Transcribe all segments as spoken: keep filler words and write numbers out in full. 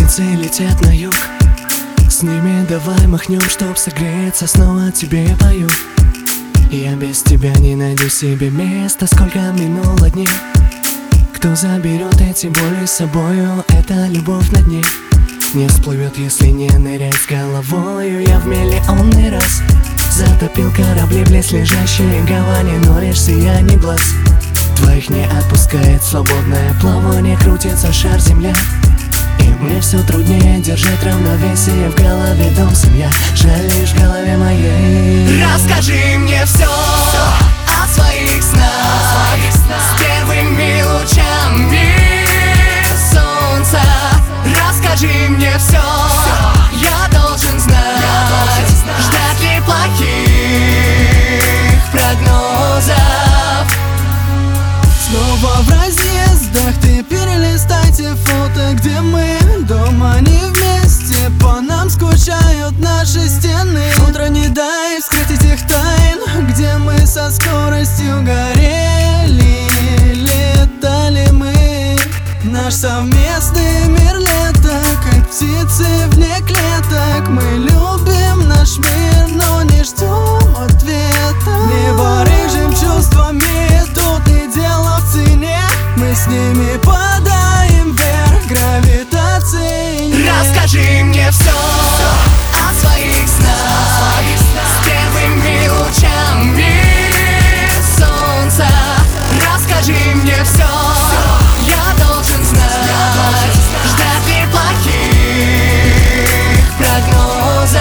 птицы летят на юг. С ними давай махнем, чтоб согреться, снова тебе пою. Я без тебя не найду себе места, сколько минуло дней. Кто заберет эти боли с собою, это любовь на дне. Не всплывет, если не нырять с головою. Я в миллионный раз затопил корабли близ лежащей гавани, но лишь сияние глаз твоих не отпускает свободное плавание. Крутится шар земля, и мне все труднее держать равновесие. В голове дом, семья, жаль лишь в голове моей. Расскажи мне все о своих снах, с первыми лучами солнца. Расскажи мне все, я должен знать, ждать ли плохих прогнозов. Снова в разъездах ты перелистайте фото, где мы дома не вместе. По нам скучают наши стены. Утро не дай вскрыть этих тайн, где мы со скоростью горели. Летали мы, наш совместный мир лето, как птицы вне клеток. Мы любим наш мир, но не ждем ответа. Небо рыжим чувствами, тут и дело в цене. Мы с ними падаем вверх гравитацией. Расскажи мне все о своих снах, с первыми лучами солнца. Расскажи мне все, я должен знать, ждать ли плохих прогнозов.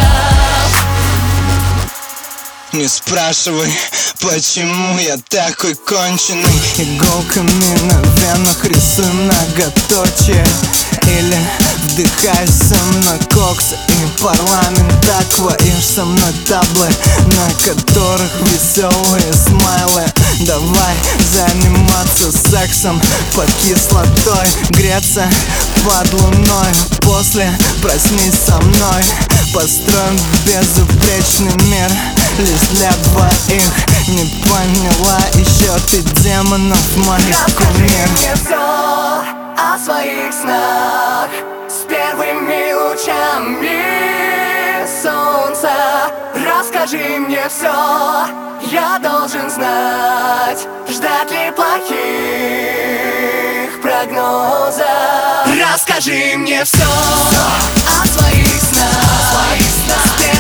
Не спрашивай, почему я такой конченый. Иголками на венах рисую многоточие, или вдыхай со мной кокс и парламент аква. Ешь со мной таблы, на которых веселые смайлы. Давай заниматься сексом под кислотой, греться под луной. После проснись со мной, построим безупречный мир лишь для двоих. Не поняла еще ты демонов моих кумир. Расскажи мне все о своих снах, с первыми лучами солнца. Расскажи мне все, я должен знать, ждать ли плохих прогнозов. Расскажи мне все о своих снах, с